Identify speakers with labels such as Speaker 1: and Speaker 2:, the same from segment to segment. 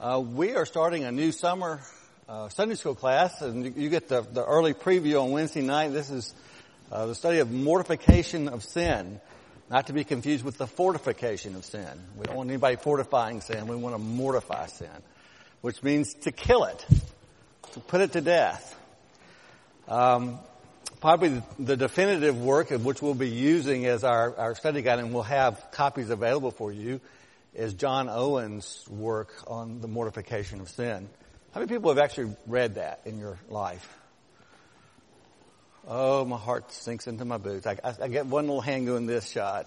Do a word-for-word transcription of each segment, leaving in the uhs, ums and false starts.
Speaker 1: Uh, we are starting a new summer uh, Sunday school class, and you, you get the, the early preview on Wednesday night. This is uh, the study of mortification of sin, not to be confused with the fortification of sin. We don't want anybody fortifying sin. We want to mortify sin, which means to kill it, to put it to death. Um, probably the, the definitive work of which we'll be using as our, our study guide, and we'll have copies available for you, is John Owen's work on the mortification of sin. How many people have actually read that in your life? Oh, my heart sinks into my boots. I, I, I get one little hand doing this shot.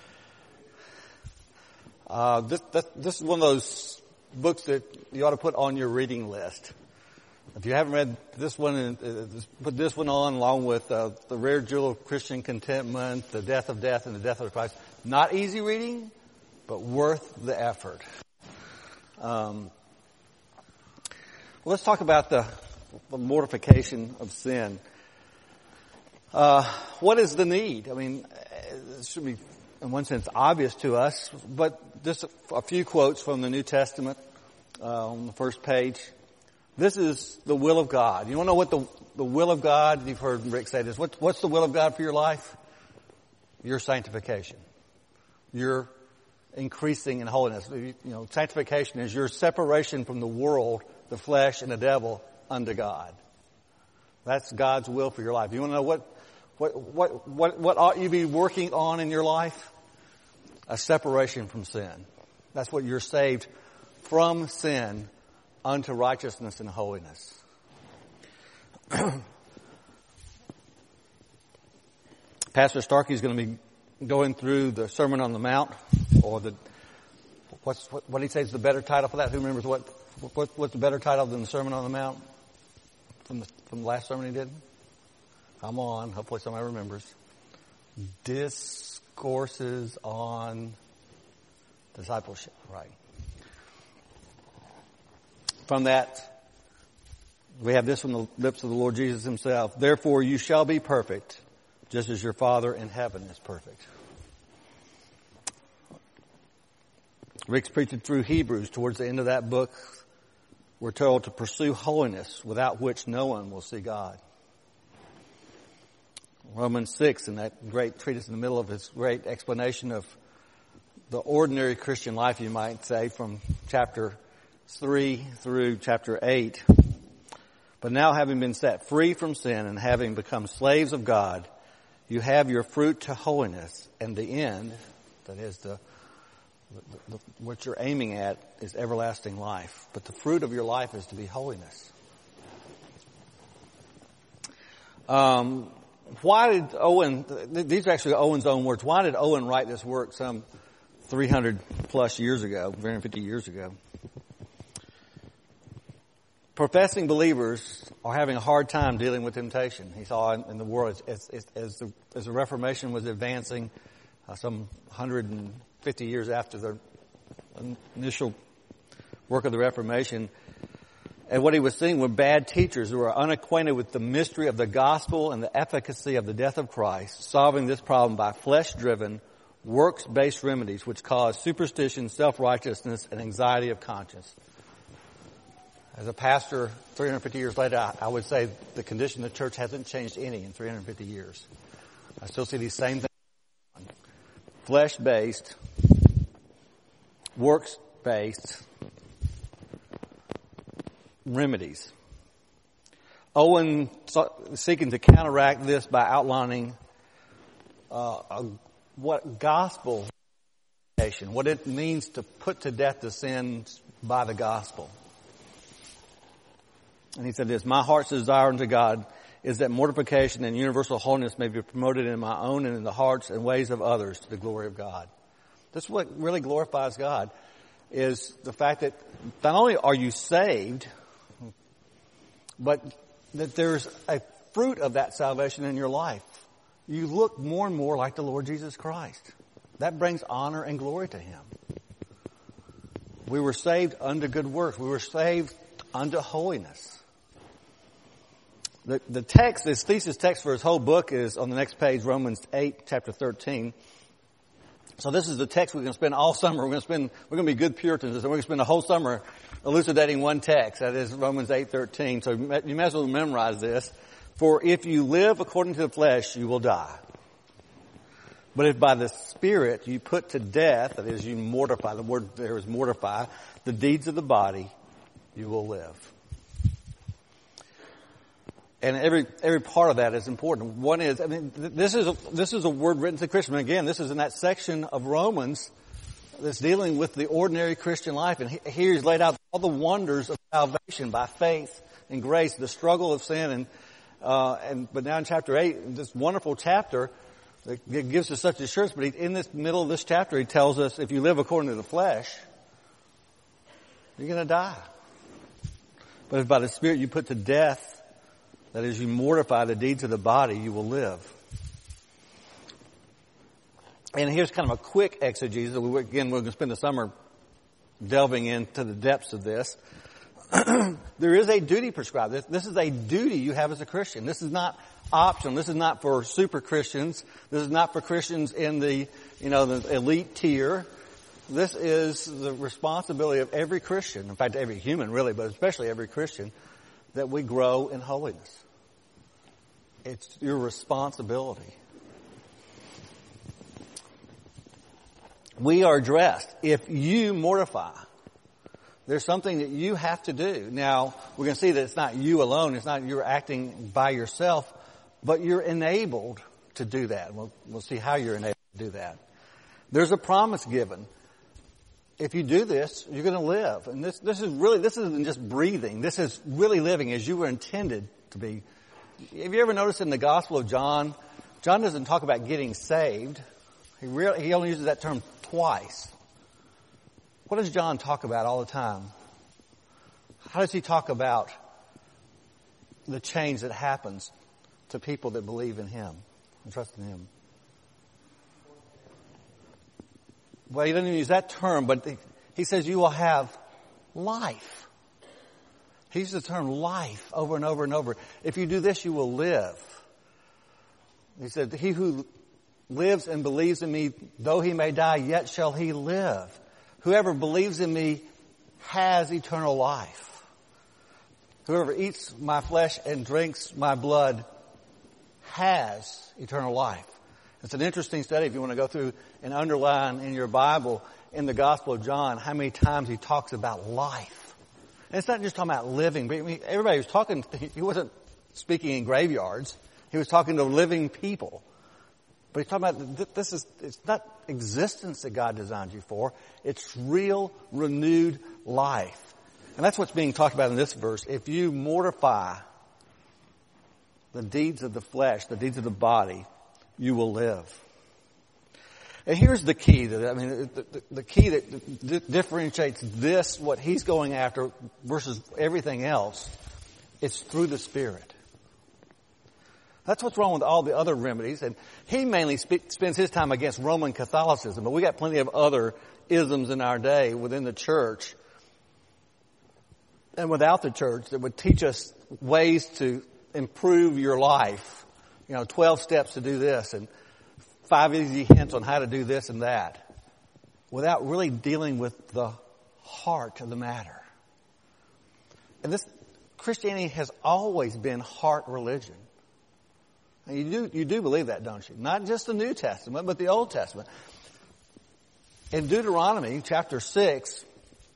Speaker 1: Uh, this, this, this is one of those books that you ought to put on your reading list. If you haven't read this one, uh, put this one on along with uh, The Rare Jewel of Christian Contentment, The Death of Death and the Death of Christ. Not easy reading, but worth the effort. Um, well, let's talk about the, the mortification of sin. Uh, what is the need? I mean, it should be, in one sense, obvious to us, but just a, a few quotes from the New Testament uh, on the first page. This is the will of God. You want to know what the, the will of God, you've heard Rick say this, what, what's the will of God for your life? Your sanctification. Your increasing in holiness. You know, sanctification is your separation from the world, the flesh, and the devil unto God. That's God's will for your life. You want to know what, what, what, what, what ought you be working on in your life? A separation from sin. That's what you're saved from sin unto righteousness and holiness. Pastor Starkey is going to be going through the Sermon on the Mount, or the, what's, what, what he says is the better title for that? Who remembers what, what, what's the better title than the Sermon on the Mount from the, from the last sermon he did? Come on, hopefully somebody remembers. Discourses on Discipleship, right. From that, we have this from the lips of the Lord Jesus himself. Therefore you shall be perfect, just as your Father in heaven is perfect. Rick's preaching through Hebrews. Towards the end of that book, we're told to pursue holiness, without which no one will see God. Romans six, in that great treatise in the middle of his great explanation of the ordinary Christian life, you might say, from chapter three through chapter eight. But now, having been set free from sin and having become slaves of God, you have your fruit to holiness, and the end, that is the, the, the what you're aiming at, is everlasting life. But the fruit of your life is to be holiness. Um, why did Owen? These are actually Owen's own words. Why did Owen write this work some three hundred plus years ago, three hundred fifty years ago? Professing believers are having a hard time dealing with temptation. He saw in the world as, as, as, the, as the Reformation was advancing, uh, some one hundred fifty years after the initial work of the Reformation. And what he was seeing were bad teachers who were unacquainted with the mystery of the gospel and the efficacy of the death of Christ, solving this problem by flesh-driven, works-based remedies which cause superstition, self-righteousness, and anxiety of conscience. As a pastor, three hundred fifty years later, I, I would say the condition of the church hasn't changed any in three hundred fifty years. I still see these same things. Flesh-based, works-based remedies. Owen sought, seeking to counteract this by outlining uh, a, what gospel, what it means to put to death the sins by the gospel. And he said this, my heart's desire unto God is that mortification and universal holiness may be promoted in my own and in the hearts and ways of others to the glory of God. That's what really glorifies God, is the fact that not only are you saved, but that there's a fruit of that salvation in your life. You look more and more like the Lord Jesus Christ. That brings honor and glory to Him. We were saved unto good works. We were saved unto holiness. The, the text, his thesis text for his whole book is on the next page, Romans eight, chapter thirteen. So this is the text we're going to spend all summer. We're going to spend, we're going to be good Puritans, and we're going to spend the whole summer elucidating one text. That is Romans eight thirteen. So you may as well memorize this. For if you live according to the flesh, you will die. But if by the Spirit you put to death, that is, you mortify, the word there is mortify, the deeds of the body, you will live. And every every part of that is important. One is, I mean, this is a, this is a word written to Christians. And again, this is in that section of Romans that's dealing with the ordinary Christian life. And here he's laid out all the wonders of salvation by faith and grace, the struggle of sin. And uh, and but now in chapter eight, this wonderful chapter that gives us such assurance. But he, in this middle of this chapter, he tells us if you live according to the flesh, you're going to die. But if by the Spirit you put to death, that is, you mortify the deeds of the body, you will live. And here's kind of a quick exegesis. Again, we're going to spend the summer delving into the depths of this. There is a duty prescribed. This, this is a duty you have as a Christian. This is not optional. This is not for super Christians. This is not for Christians in the, you know, the elite tier. This is the responsibility of every Christian. In fact, every human really, but especially every Christian, that we grow in holiness. It's your responsibility. We are dressed. If you mortify, there's something that you have to do. Now, we're going to see that it's not you alone. It's not you're acting by yourself, but you're enabled to do that. We'll, we'll see how you're enabled to do that. There's a promise given. If you do this, you're going to live. And this, this is really, this isn't just breathing. This is really living as you were intended to be. Have you ever noticed in the Gospel of John, John doesn't talk about getting saved. He really, he only uses that term twice. What does John talk about all the time? How does he talk about the change that happens to people that believe in him and trust in him? Well, he doesn't even use that term, but he says you will have life. He uses the term life over and over and over. If you do this, you will live. He said, he who lives and believes in me, though he may die, yet shall he live. Whoever believes in me has eternal life. Whoever eats my flesh and drinks my blood has eternal life. It's an interesting study if you want to go through and underline in your Bible in the Gospel of John how many times he talks about life. And it's not just talking about living. But I mean, everybody was talking, he wasn't speaking in graveyards. He was talking to living people. But he's talking about this is, it's not existence that God designed you for. It's real, renewed life. And that's what's being talked about in this verse. If you mortify the deeds of the flesh, the deeds of the body, you will live. And here's the key that, I mean, the, the, the key that d- differentiates this, what he's going after versus everything else, it's through the Spirit. That's what's wrong with all the other remedies. And he mainly sp- spends his time against Roman Catholicism, but we got plenty of other isms in our day within the church and without the church that would teach us ways to improve your life. You know, twelve steps to do this and five easy hints on how to do this and that without really dealing with the heart of the matter. And this, Christianity has always been heart religion. And you do, you do believe that, don't you? Not just the New Testament, but the Old Testament. In Deuteronomy chapter six,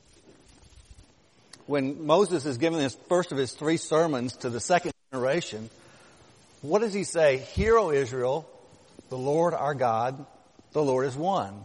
Speaker 1: when Moses is giving his first of his three sermons to the second generation, what does he say? Hear, O Israel, the Lord our God, the Lord is one.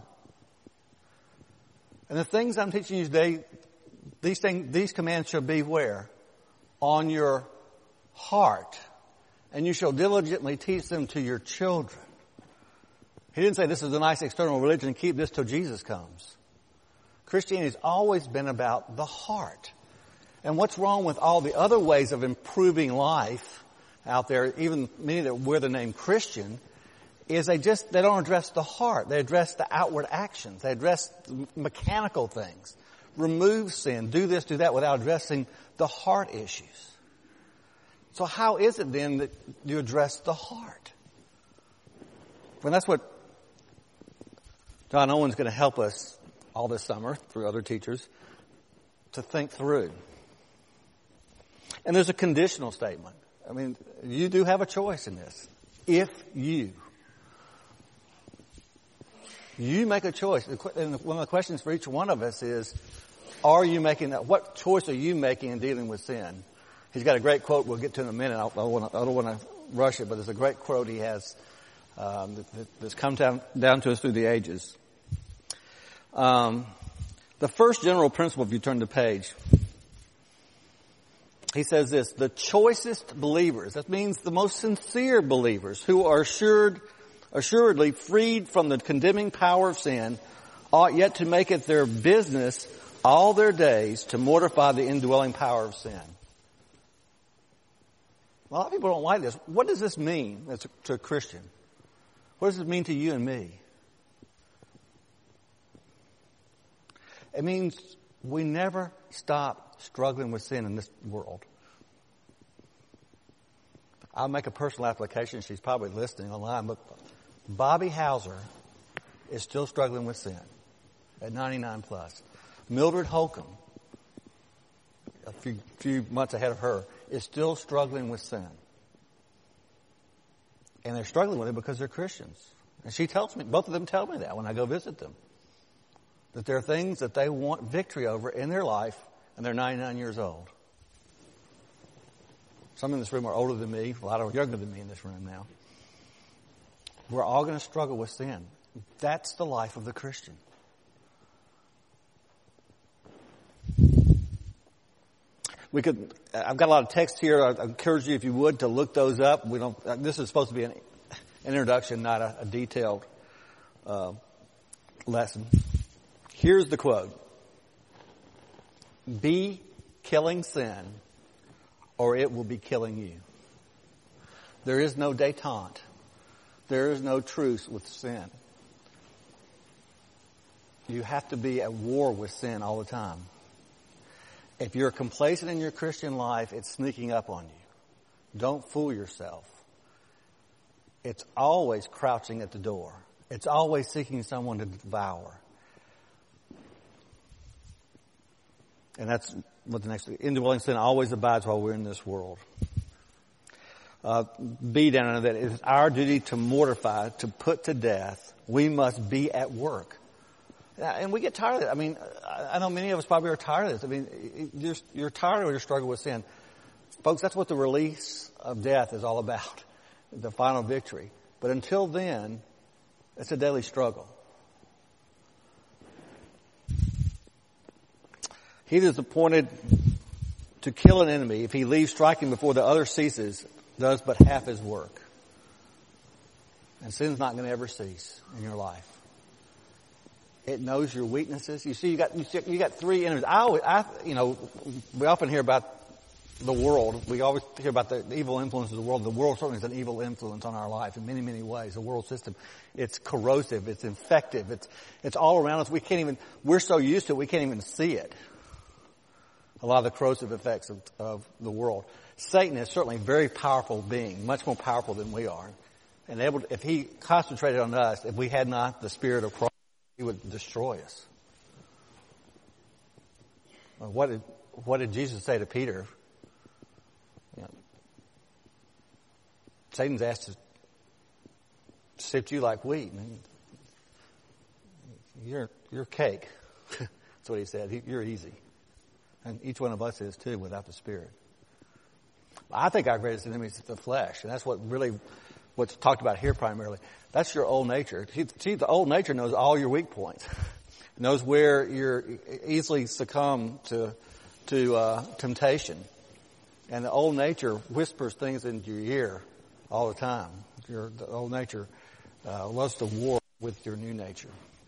Speaker 1: And the things I'm teaching you today, these things, these commands shall be where? On your heart. And you shall diligently teach them to your children. He didn't say this is a nice external religion and keep this till Jesus comes. Christianity has always been about the heart. And what's wrong with all the other ways of improving life out there, even many that wear the name Christian, is they just, they don't address the heart. They address the outward actions. They address the mechanical things. Remove sin. Do this, do that without addressing the heart issues. So how is it then that you address the heart? Well, that's what John Owen's going to help us all this summer through other teachers to think through. And there's a conditional statement. I mean, you do have a choice in this. If you. You make a choice. And one of the questions for each one of us is, are you making that? What choice are you making in dealing with sin? He's got a great quote we'll get to in a minute. I don't want to, I don't want to rush it, but there's a great quote he has um, that, that's come down, down to us through the ages. Um, the first general principle, if you turn the page, he says this: the choicest believers, that means the most sincere believers who are assured, assuredly freed from the condemning power of sin, ought yet to make it their business all their days to mortify the indwelling power of sin. A lot of people don't like this. What does this mean to a Christian? What does it mean to you and me? It means we never stop struggling with sin in this world. I'll make a personal application. She's probably listening online, but Bobby Hauser is still struggling with sin at ninety-nine plus. Mildred Holcomb, a few, few months ahead of her, is still struggling with sin. And they're struggling with it because they're Christians. And she tells me, both of them tell me that when I go visit them, that there are things that they want victory over in their life, and they're ninety-nine years old. Some in this room are older than me. A lot are younger than me in this room now. We're all going to struggle with sin. That's the life of the Christian. We could, I've got a lot of text here. I encourage you, if you would, to look those up. We don't, this is supposed to be an introduction, not a, a detailed uh, lesson. Here's the quote: be killing sin, or it will be killing you. There is no détente. There is no truce with sin. You have to be at war with sin all the time. If you're complacent in your Christian life, it's sneaking up on you. Don't fool yourself. It's always crouching at the door. It's always seeking someone to devour. And that's what the next, indwelling sin always abides while we're in this world. Uh, be down under that. It is our duty to mortify, to put to death. We must be at work. And we get tired of it. I mean, I know many of us probably are tired of this. I mean, you're, you're tired of your struggle with sin. Folks, that's what the release of death is all about. The final victory. But until then, it's a daily struggle. He that is appointed to kill an enemy, if he leaves striking before the other ceases, does but half his work. And sin's not going to ever cease in your life. It knows your weaknesses. You see, you got you, see, you got three enemies. I, always, I, you know, we often hear about the world. We always hear about the, the evil influences of the world. The world certainly is an evil influence on our life in many, many ways. The world system, it's corrosive, it's infective, it's it's all around us. We can't even. We're so used to it, we can't even see it. A lot of the corrosive effects of, of the world. Satan is certainly a very powerful being, much more powerful than we are. And able to, if he concentrated on us, if we had not the Spirit of Christ, he would destroy us. Well, what did what did Jesus say to Peter? You know, Satan's asked to sift you like wheat. I mean, you're you're cake. That's what he said. He, you're easy, and each one of us is too without the Spirit. I think our greatest enemy is the flesh, and that's what really what's talked about here primarily. That's your old nature. See, the old nature knows all your weak points. It knows where you're easily succumb to to uh, temptation. And the old nature whispers things into your ear all the time. Your the old nature uh, loves to war with your new nature.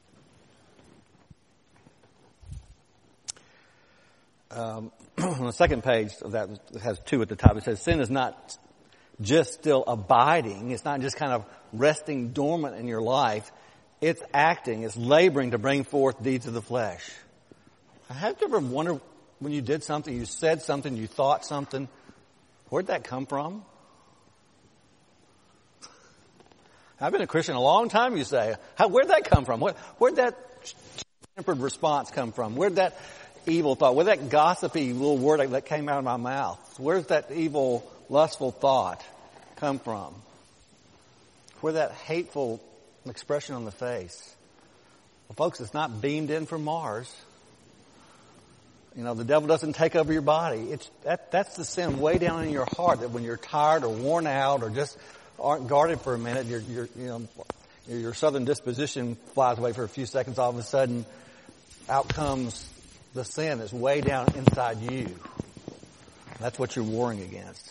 Speaker 1: Um, on the second page of that, it has two at the top. It says, sin is not just still abiding. It's not just kind of resting dormant in your life. It's acting. It's laboring to bring forth deeds of the flesh. Have you ever wondered when you did something, you said something, you thought something, where'd that come from? I've been a Christian a long time, you say. How, where'd that come from? Where, where'd that tempered response come from? Where'd that evil thought, where'd that gossipy little word that came out of my mouth? Where's that evil, lustful thought come from? Where'd that hateful expression on the face? Well, folks, it's not beamed in from Mars. You know, the devil doesn't take over your body. It's that, that's the sin way down in your heart, that when you're tired or worn out or just aren't guarded for a minute, your, your, you know, your southern disposition flies away for a few seconds. All of a sudden, out comes the sin that's way down inside you. That's what you're warring against.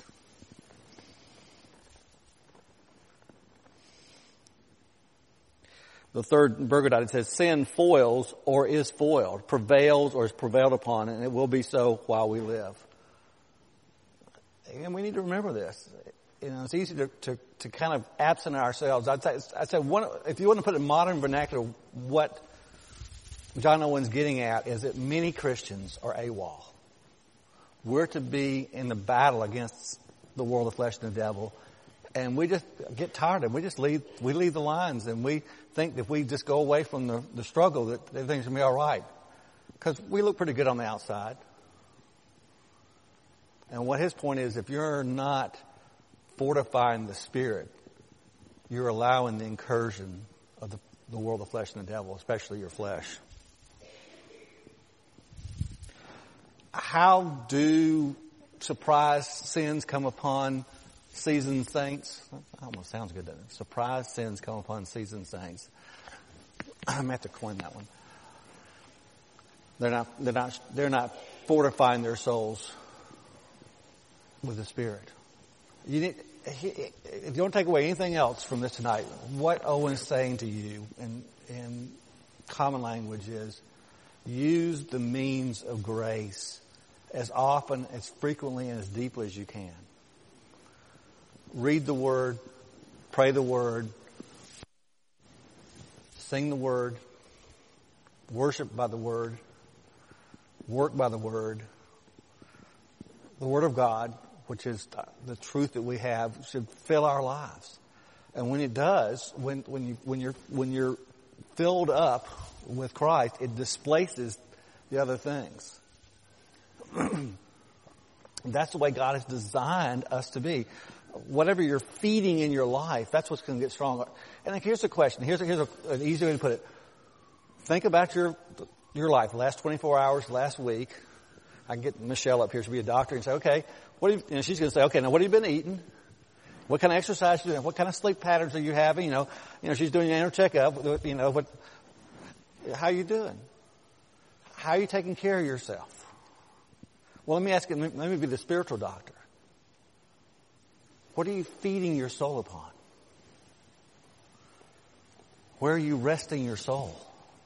Speaker 1: The third Bergadot, it says, sin foils or is foiled, prevails or is prevailed upon, and it will be so while we live. And we need to remember this. You know, it's easy to, to, to kind of absent ourselves. I'd say, I'd say one, if you want to put it in modern vernacular, what John Owen's getting at is that many Christians are AWOL. We're to be in the battle against the world, the flesh, and the devil. And we just get tired of it. We just leave, we leave the lines, and we think that if we just go away from the, the struggle that everything's going to be all right. Because we look pretty good on the outside. And what his point is, if you're not fortifying the spirit, you're allowing the incursion of the, the world, the flesh, and the devil, especially your flesh. How do surprise sins come upon seasoned saints? That almost sounds good, doesn't it? Surprise sins come upon seasoned saints. I'm going to have to coin that one. They're not, they're not, they're not fortifying their souls with the Spirit. You need, if you don't take away anything else from this tonight, what Owen's saying to you in, in common language is, use the means of grace as often, as frequently, and as deeply as you can. Read the Word, pray the Word, sing the Word, worship by the Word, work by the Word. The Word of God, which is the truth that we have, should fill our lives. And when it does, when, when you, when you're, when you're filled up with Christ, it displaces the other things. That's the way God has designed us to be. Whatever you're feeding in your life, that's what's going to get stronger. And here's the question. Here's, a, here's a, an easy way to put it. Think about your your life, the last twenty-four hours, last week. I can get Michelle up here. She'll be a doctor and say, okay, what have you, you know, she's going to say, okay, now what have you been eating? What kind of exercise are you doing? What kind of sleep patterns are you having? You know, you know, she's doing an annual checkup. You know, what, how are you doing? How are you taking care of yourself? Well, let me ask you, let me be the spiritual doctor. What are you feeding your soul upon? Where are you resting your soul?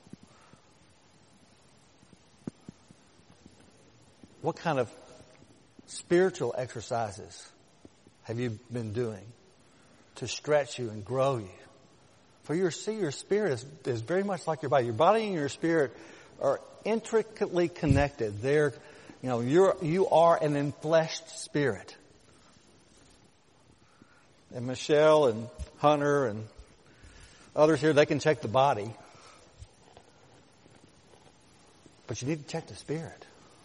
Speaker 1: What kind of spiritual exercises have you been doing to stretch you and grow you? For your, see, your spirit is, is very much like your body. Your body and your spirit are intricately connected. They're, you know, you're, you are an enfleshed spirit. And Michelle and Hunter and others here, they can check the body. But you need to check the spirit.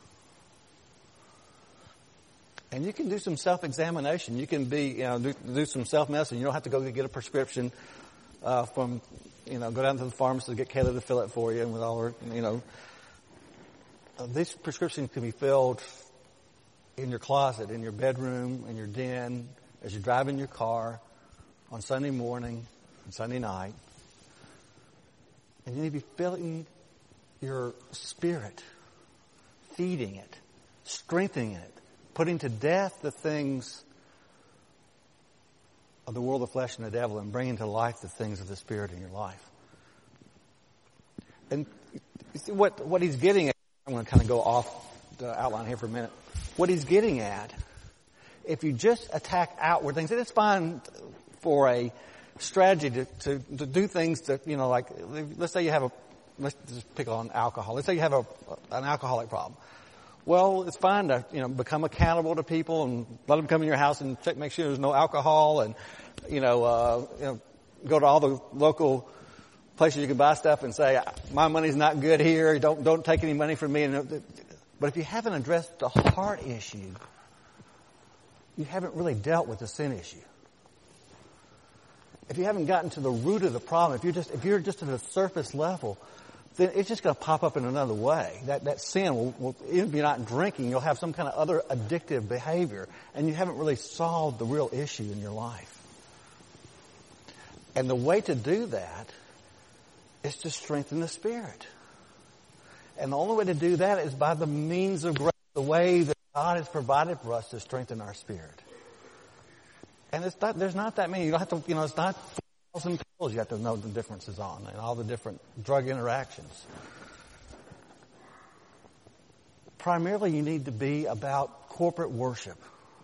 Speaker 1: And you can do some self-examination. You can be, you know, do, do some self-medicine. You don't have to go get a prescription uh, from, you know, go down to the pharmacy to get Kayla to fill it for you. And with all her, you know, uh, these prescriptions can be filled in your closet, in your bedroom, in your den, as you drive in your car, on Sunday morning, and Sunday night. And you need to be filling your spirit, feeding it, strengthening it, putting to death the things of the world, the flesh, and the devil, and bringing to life the things of the Spirit in your life. And you see what, what he's getting at, I'm going to kind of go off the outline here for a minute. What he's getting at, if you just attack outward things, and it's fine for a strategy to, to, to do things that, you know, like, let's say you have a, let's just pick on alcohol. Let's say you have a, an alcoholic problem. Well, it's fine to, you know, become accountable to people and let them come in your house and check, make sure there's no alcohol and, you know, uh, you know, go to all the local places you can buy stuff and say, my money's not good here. Don't, don't take any money from me. But if you haven't addressed the heart issue, you haven't really dealt with the sin issue. If you haven't gotten to the root of the problem, if you're just, if you're just at a surface level, then it's just going to pop up in another way. That, that sin will, will, even if you're not drinking, you'll have some kind of other addictive behavior, and you haven't really solved the real issue in your life. And the way to do that is to strengthen the Spirit. And the only way to do that is by the means of grace, the way that God has provided for us to strengthen our spirit. And it's not, there's not that many. You don't have to, you know, it's not four thousand pills you have to know the differences on and all the different drug interactions. Primarily, you need to be about corporate worship.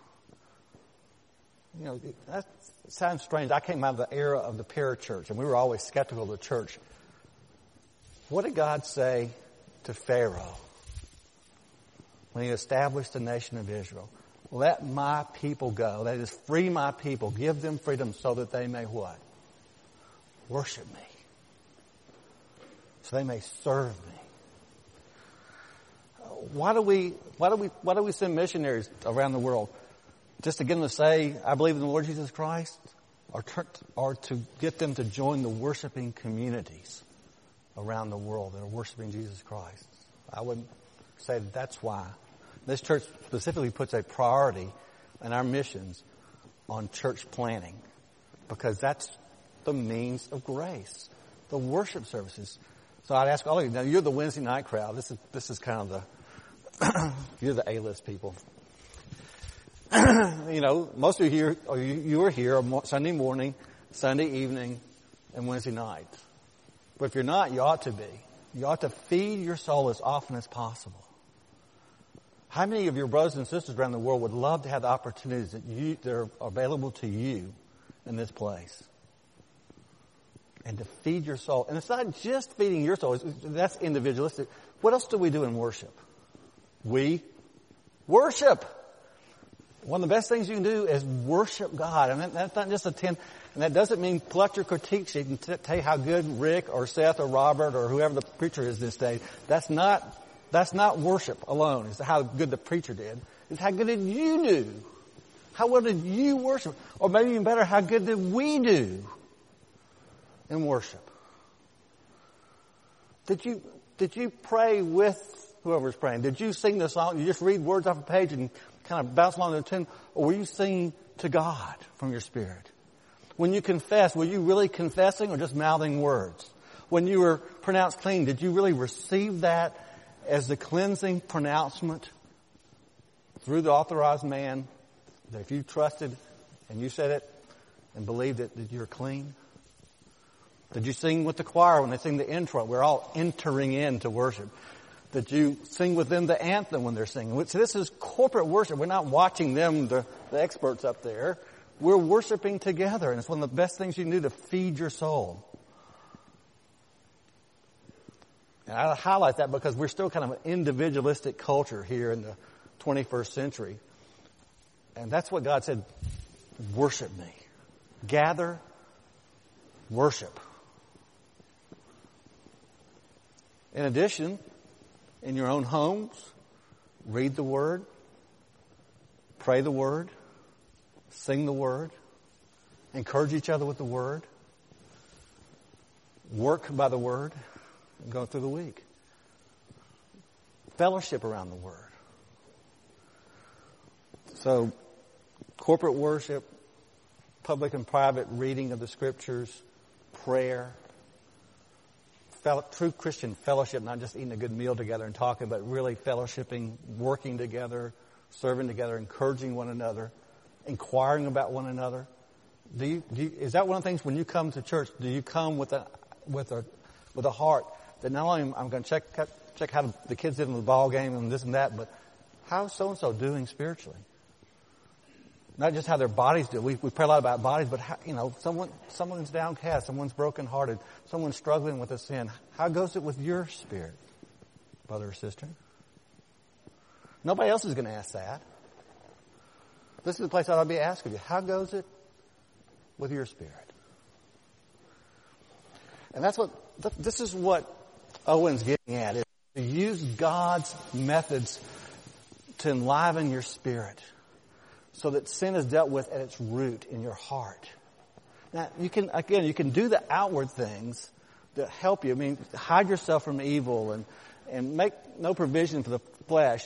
Speaker 1: You know, that sounds strange. I came out of the era of the parachurch, and we were always skeptical of the church. What did God say to Pharaoh when he established the nation of Israel? Let my people go. That is, free my people. Give them freedom so that they may what? Worship me. So they may serve me. Why do we, why do we, why do we send missionaries around the world? Just to get them to say, I believe in the Lord Jesus Christ? Or, or to get them to join the worshiping communities around the world that are worshiping Jesus Christ? I wouldn't say that that's why. This church specifically puts a priority in our missions on church planning, because that's the means of grace, the worship services. So I'd ask all of you, now you're the Wednesday night crowd. This is, this is kind of the, you're the A-list people. You know, most of you here, or you, you are here Sunday morning, Sunday evening, and Wednesday night. But if you're not, you ought to be. You ought to feed your soul as often as possible. How many of your brothers and sisters around the world would love to have the opportunities that you that are available to you in this place? And to feed your soul. And it's not just feeding your soul. That's individualistic. What else do we do in worship? We worship. One of the best things you can do is worship God. And that's not just a ten, and that doesn't mean pull out your critique sheet and t- tell you how good Rick or Seth or Robert or whoever the preacher is this day. That's not, that's not worship alone. It's how good the preacher did. It's how good did you do? How well did you worship? Or maybe even better, how good did we do in worship? Did you, did you pray with whoever's praying? Did you sing the song? You just read words off a page and kind of bounce along the tune? Or were you singing to God from your spirit? When you confess, were you really confessing or just mouthing words? When you were pronounced clean, did you really receive that as the cleansing pronouncement through the authorized man? That if you trusted and you said it and believed it, that you're clean? Did you sing with the choir when they sing the intro? We're all entering into worship. Did you sing with them the anthem when they're singing? So this is corporate worship. We're not watching them, the, the experts up there. We're worshiping together, and it's one of the best things you can do to feed your soul. And I highlight that because we're still kind of an individualistic culture here in the twenty-first century. And that's what God said, worship me. Gather, worship. In addition, in your own homes, read the Word, pray the Word, sing the Word, encourage each other with the Word, work by the Word, and go through the week. Fellowship around the Word. So, corporate worship, public and private reading of the Scriptures, prayer, Fellow, true Christian fellowship, not just eating a good meal together and talking, but really fellowshipping, working together, serving together, encouraging one another, inquiring about one another. Do you, do you, is that one of the things when you come to church? Do you come with a with a with a heart that not only I'm going to check check how the kids did in the ball game and this and that, but how's so and so doing spiritually? Not just how their bodies do. We, we pray a lot about bodies, but how, you know, someone, someone's downcast, someone's brokenhearted, someone's struggling with a sin. How goes it with your spirit, brother or sister? Nobody else is going to ask that. This is the place I ought to be asking you. How goes it with your spirit? And that's what, this is what Owen's getting at, is to use God's methods to enliven your spirit so that sin is dealt with at its root in your heart. Now, you can, again, you can do the outward things that help you. I mean, hide yourself from evil and, and make no provision for the flesh.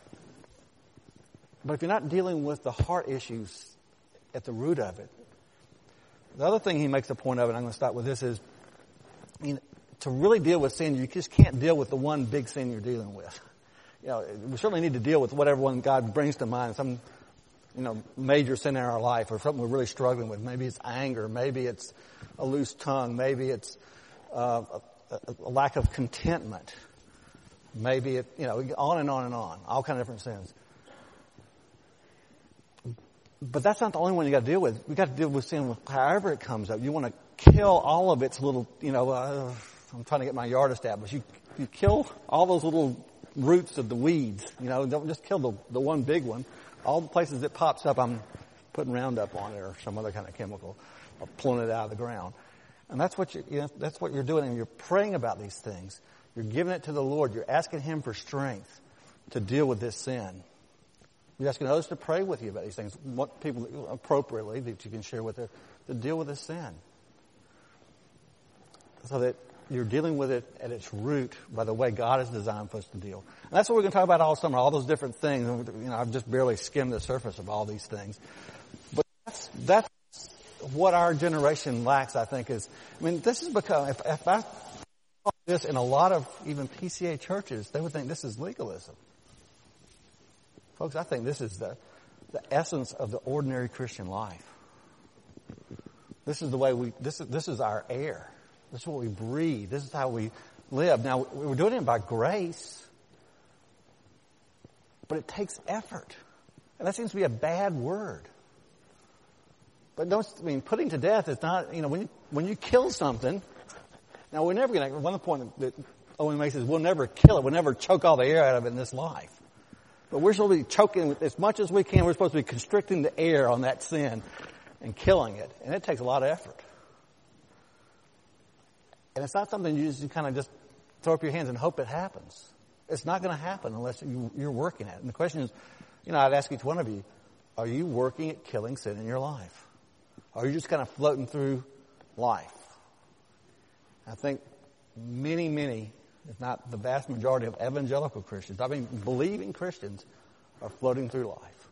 Speaker 1: But if you're not dealing with the heart issues at the root of it, the other thing he makes a point of, and I'm going to start with this, is you know, to really deal with sin, you just can't deal with the one big sin you're dealing with. You know, we certainly need to deal with whatever one God brings to mind, some, you know, major sin in our life or something we're really struggling with. Maybe it's anger, maybe it's a loose tongue, maybe it's uh, a, a lack of contentment, maybe it, you know, on and on and on, all kind of different sins. But that's not the only one you got to deal with. We got to deal with sin however it comes up. You want to kill all of its little, you know, uh, I'm trying to get my yard established. You, you kill all those little roots of the weeds. You know, don't just kill the, the one big one. All the places it pops up, I'm putting Roundup on it or some other kind of chemical, or pulling it out of the ground. And that's what you, you know, that's what you're doing. And you're praying about these things. You're giving it to the Lord. You're asking Him for strength to deal with this sin. You're asking others to pray with you about these things. What people appropriately that you can share with it to deal with this sin, so that you're dealing with it at its root by the way God has designed for us to deal. And that's what we're going to talk about all summer, all those different things. You know, I've just barely skimmed the surface of all these things. But that's, that's what our generation lacks, I think, is, I mean, this is because, if, if I saw this in a lot of even P C A churches, they would think this is legalism. Folks, I think this is the, the essence of the ordinary Christian life. This is the way we, this is, this is our air. This is what we breathe. This is how we live. Now, we're doing it by grace, but it takes effort. And that seems to be a bad word. But don't, I mean, putting to death is not, you know, when you, when you kill something, now we're never going to, one of the points that Owen makes is we'll never kill it. We'll never choke all the air out of it in this life. But we're supposed to be choking as much as we can. We're supposed to be constricting the air on that sin and killing it. And it takes a lot of effort. And it's not something you just kind of just throw up your hands and hope it happens. It's not going to happen unless you, you're working at it. And the question is, you know, I'd ask each one of you, are you working at killing sin in your life? Or are you just kind of floating through life? I think many, many, if not the vast majority of evangelical Christians, I mean believing Christians, are floating through life.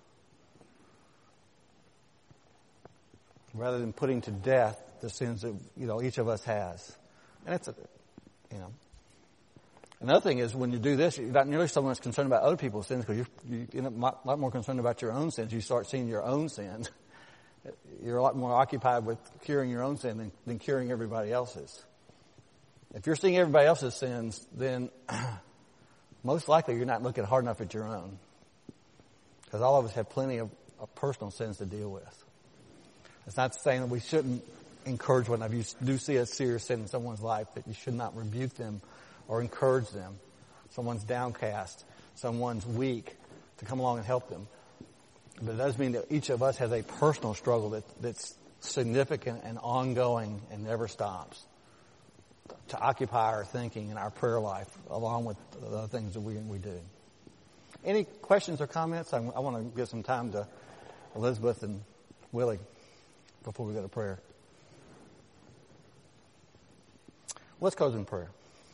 Speaker 1: Rather than putting to death the sins that, you know, each of us has. And it's, a, you know. Another thing is when you do this, you're not nearly so much concerned about other people's sins because you're, you're a lot more concerned about your own sins. You start seeing your own sins. You're a lot more occupied with curing your own sin than, than curing everybody else's. If you're seeing everybody else's sins, then most likely you're not looking hard enough at your own. Because all of us have plenty of, of personal sins to deal with. It's not saying that we shouldn't encourage one. If you do see a serious sin in someone's life, that you should not rebuke them or encourage them. Someone's downcast, someone's weak, to come along and help them. But it does mean that each of us has a personal struggle that, that's significant and ongoing and never stops to occupy our thinking and our prayer life along with the other things that we, we do. Any questions or comments? I, I want to give some time to Elizabeth and Willie before we go to prayer. Let's close in prayer.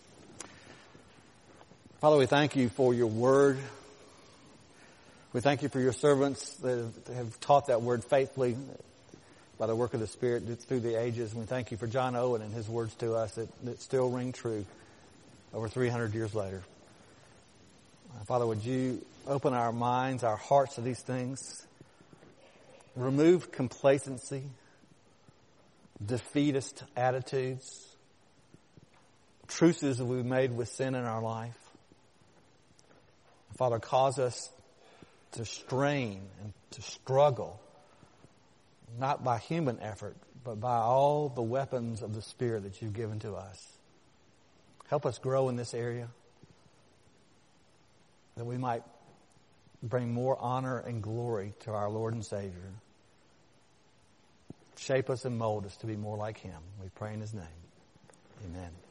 Speaker 1: Father, we thank you for your word. We thank you for your servants that have taught that word faithfully by the work of the Spirit through the ages. And we thank you for John Owen and his words to us that, that still ring true over three hundred years later. Father, would you open our minds, our hearts to these things? Remove complacency, defeatist attitudes, truces that we've made with sin in our life. Father, cause us to strain and to struggle, not by human effort, but by all the weapons of the Spirit that you've given to us. Help us grow in this area, that we might bring more honor and glory to our Lord and Savior. Shape us and mold us to be more like Him. We pray in His name. Amen.